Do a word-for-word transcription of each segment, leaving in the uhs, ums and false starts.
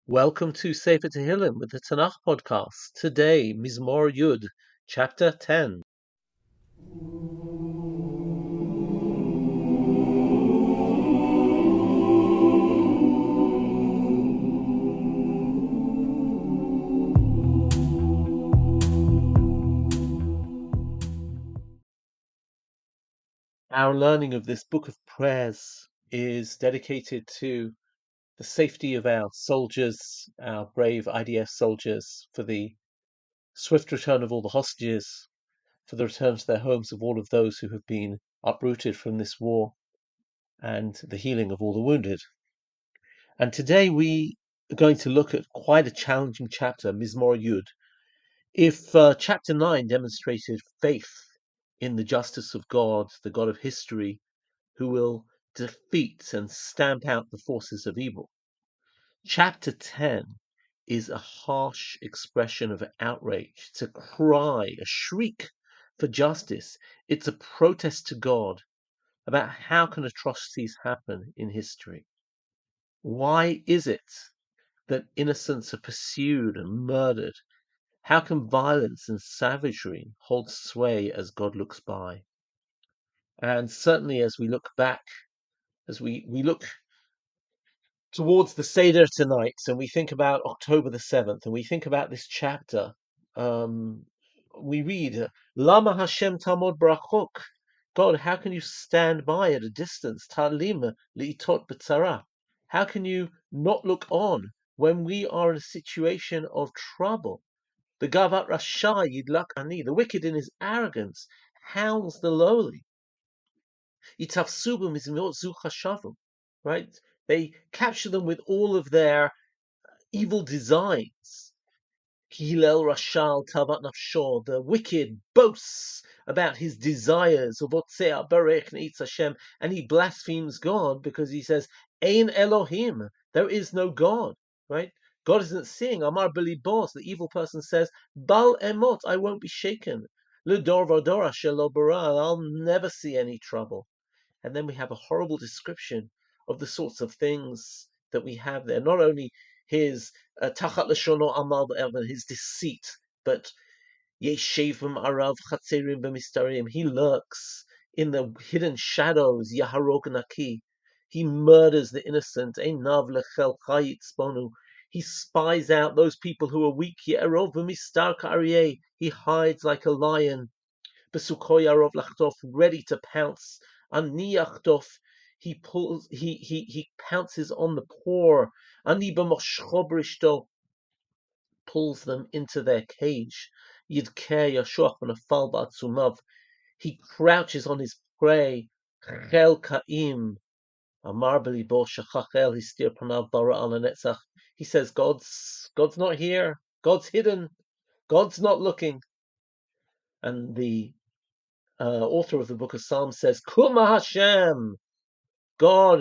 Welcome to Sefer Tehillim with the Tanakh podcast. Today, Mizmor Yud, chapter ten. Our learning of this book of prayers is dedicated to the safety of our soldiers, our brave I D F soldiers, for the swift return of all the hostages, for the return to their homes of all of those who have been uprooted from this war, and the healing of all the wounded. And today we are going to look at quite a challenging chapter, Mizmor Yud. If uh, chapter nine demonstrated faith in the justice of God, the God of history, who will defeat and stamp out the forces of evil, chapter ten is a harsh expression of outrage. It's a cry, a shriek for justice. It's a protest to God about how can atrocities happen in history. Why is it that innocents are pursued and murdered? How can violence and savagery hold sway as God looks by? And certainly as we look back, as we, we look towards the Seder tonight, and we think about October the seventh, and we think about this chapter, um, we read, Lama Hashem Tamod Brachok. God, how can you stand by at a distance? Talim liitot b'tzara. How can you not look on when we are in a situation of trouble? The Gavat Rasha Yidlak Ani, the wicked in his arrogance, hounds the lowly. Yitafsubu mizmiot zu chashavu, right? They capture them with all of their evil designs. Hillel Rashal Tavat Nafsho, the wicked boasts about his desires of Otzea Barech Neitz Hashem, and he blasphemes God because he says, Ein Elohim, there is no God, right? God isn't seeing. Amar Beli Bos, the evil person says, Bal Emot, I won't be shaken. L'dor Vadora Shelo Bara, I'll never see any trouble. And then we have a horrible description of the sorts of things that we have there. Not only his tachat leshono amal b'elven, his deceit, but yeshevim arav chatzerim b'mistarim. He lurks in the hidden shadows. Yaharog naki. He murders the innocent. Einav lechel chayit sponu. He spies out those people who are weak. Yerov b'mistar ka'aryeh. He hides like a lion. Besukhoy arov lachtof, ready to pounce. Ani achtof, he pulls, he he he pounces on the poor. Ani b'moshcho brishto, pulls them into their cage. Yidkeh yashoch v'nafal ba'atzumav, he crouches on his prey. Chel ka'im, amar b'libo shachachel histir panav bara al hanetzach. He says, God's God's not here. God's hidden. God's not looking. And the uh, author of the book of Psalms says, Kuma Hashem, God,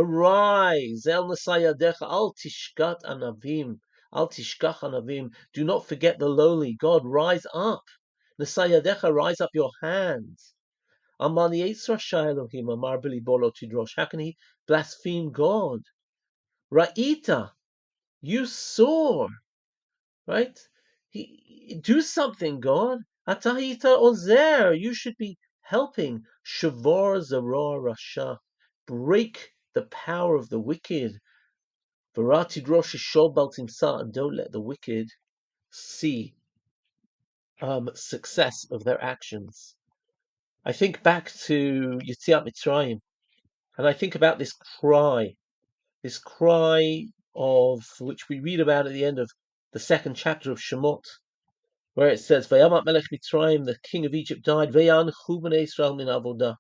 arise, El Nasayadecha, Al Tishkat Anavim, Al Tishkach Anavim, do not forget the lowly. God, rise up. Nasayadecha, rise up your hands. Amani Yitzra Elohim, Amar Bili Bolo Tidrosh. How can he blaspheme God? Ra'ita, you saw, right? He, do something, God. Atahita Ozer, you should be helping. Shavor Zaror Rasha, break the power of the wicked. Varati Rosh Shobal Timsa, and don't let the wicked see um, success of their actions. I think back to Yetziat Mitzrayim, and I think about this cry, this cry of which we read about at the end of the second chapter of Shemot, where it says, "Vayamat Melech Mitzrayim, the king of Egypt, died. Vayan Bnei Israel min avodah."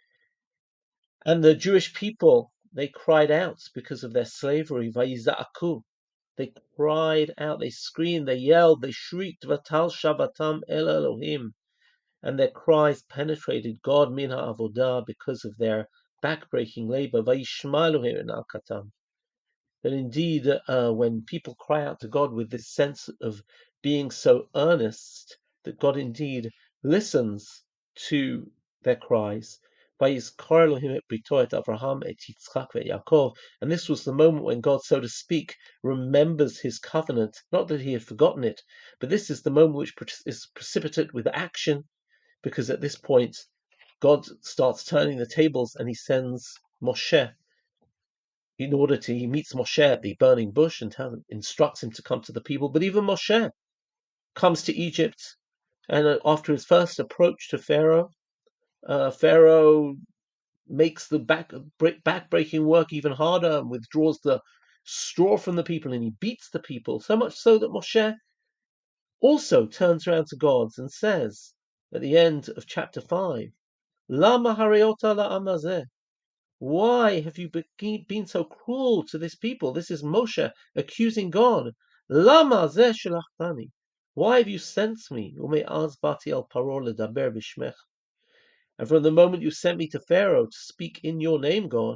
And the Jewish people, they cried out because of their slavery. Vayiza'aku, they cried out, they screamed, they yelled, they shrieked. Vatal Shavatam El Elohim, and their cries penetrated God min ha'avodah because of their backbreaking labor. Vayishma Elohim in al katam. That indeed, uh, when people cry out to God with this sense of being so earnest, that God indeed listens to their cries. Vayizkor Elohim et brito et Avraham et Yitzchak et Yaakov. And this was the moment when God, so to speak, remembers his covenant. Not that he had forgotten it, but this is the moment which is precipitate with action, because at this point, God starts turning the tables and he sends Moshe in order to, he meets Moshe at the burning bush and tell, instructs him to come to the people. But even Moshe comes to Egypt, and after his first approach to Pharaoh, uh, Pharaoh makes the back back-breaking work even harder and withdraws the straw from the people, and he beats the people, so much so that Moshe also turns around to God and says at the end of chapter five, Lama hariota la'am hazeh? Why have you been so cruel to this people? This is Moshe accusing God. Lama zeh shelachtani? Why have you sent me? Ume'az bati al paro ledaber b'shmech. And from the moment you sent me to Pharaoh to speak in your name, God,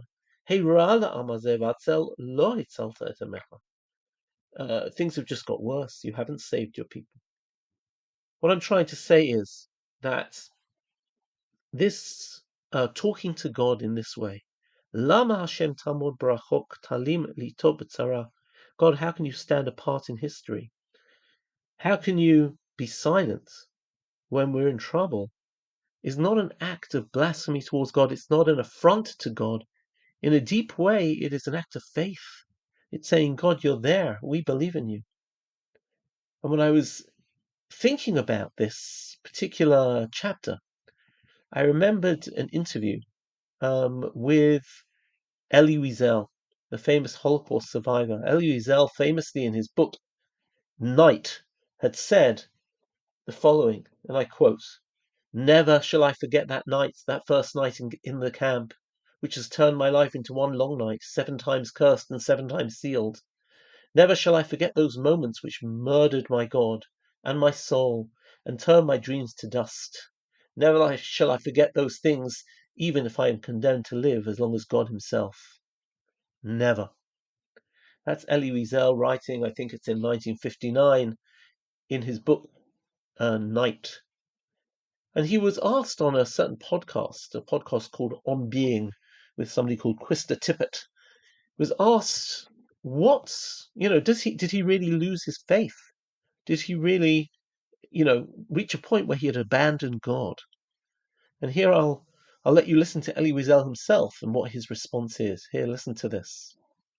uh, things have just got worse. You haven't saved your people. What I'm trying to say is that this uh, talking to God in this way, Lama Hashem tamod brachok talim lito b'tzara? God, how can you stand apart in history? How can you be silent when we're in trouble? Is not an act of blasphemy towards God. It's not an affront to God. In a deep way, it is an act of faith. It's saying, God, you're there. We believe in you. And when I was thinking about this particular chapter, I remembered an interview um, with Elie Wiesel, the famous Holocaust survivor. Elie Wiesel, famously in his book, Night, had said the following, and I quote, "Never shall I forget that night, that first night in, in the camp, which has turned my life into one long night, seven times cursed and seven times sealed. Never shall I forget those moments which murdered my God and my soul and turned my dreams to dust. Never shall I forget those things, even if I am condemned to live as long as God himself. Never." That's Elie Wiesel writing, I think it's in nineteen fifty-nine, in his book, uh, Night. And he was asked on a certain podcast, a podcast called On Being, with somebody called Krista Tippett, was asked, what, you know, does he, did he really lose his faith? Did he really, you know, reach a point where he had abandoned God? And here I'll, I'll let you listen to Elie Wiesel himself and what his response is. Here, listen to this.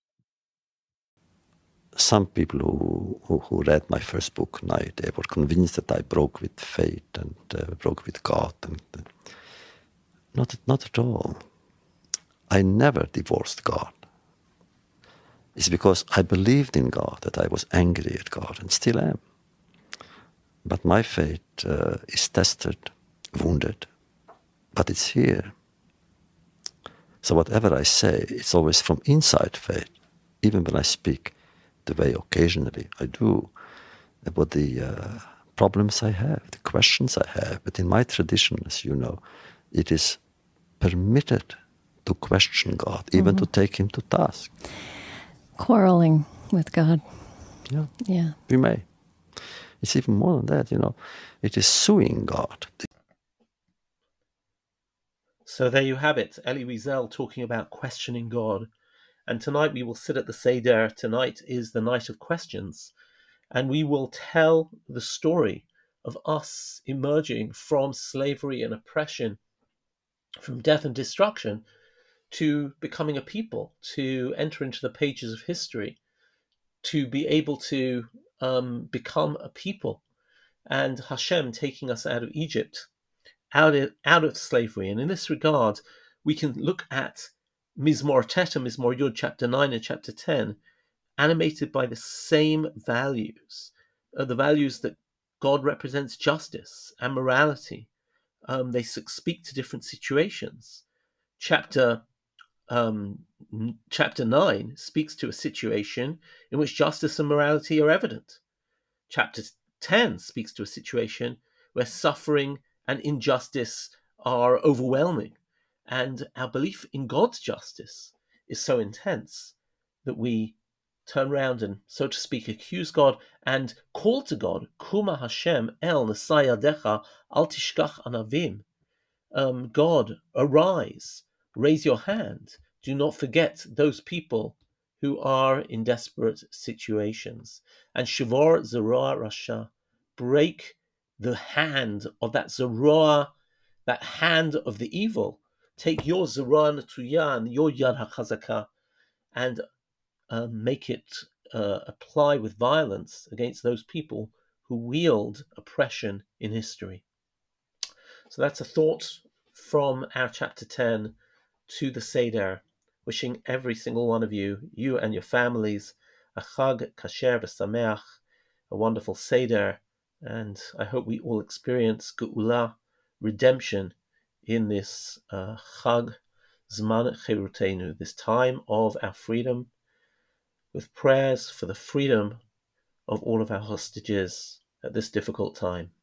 Some people who, who, who read my first book, Night, they were convinced that I broke with faith and uh, broke with God. And uh, not, not at all. I never divorced God. It's because I believed in God that I was angry at God and still am. But my faith uh, is tested, wounded, but it's here. So whatever I say, it's always from inside faith, even when I speak the way occasionally I do about the uh, problems I have, the questions I have. But in my tradition, as you know, it is permitted to question God, even mm-hmm. to take him to task. Quarreling with God. Yeah. Yeah. We may. It's even more than that, you know. It is suing God. So there you have it, Elie Wiesel talking about questioning God. And tonight we will sit at the Seder. Tonight is the night of questions. And we will tell the story of us emerging from slavery and oppression, from death and destruction, to becoming a people, to enter into the pages of history, to be able to um, become a people, and Hashem taking us out of Egypt, out of, out of slavery. And in this regard, we can look at Mizmor Tet and Mizmor Yud, chapter nine and chapter ten, animated by the same values, uh, the values that God represents justice and morality. Um, they speak to different situations. Chapter um, chapter nine speaks to a situation in which justice and morality are evident. Chapter ten speaks to a situation where suffering and injustice are overwhelming, and our belief in God's justice is so intense that we turn around and, so to speak, accuse God and call to God, Kuma Hashem el Nesayadecha al tishkach anavim. um, God, arise, raise your hand. Do not forget those people who are in desperate situations. And Shavor Zeroa Rasha, break the hand of that Zeroa, that hand of the evil. Take your Zeroa Natuyan, your Yad HaChazaka, and uh, make it uh, apply with violence against those people who wield oppression in history. So that's a thought from our chapter ten to the Seder, wishing every single one of you, you and your families, a Chag Kasher v'Sameach, a wonderful Seder, and I hope we all experience Geula, redemption, in this uh, Chag Zman Cherutenu, this time of our freedom, with prayers for the freedom of all of our hostages at this difficult time.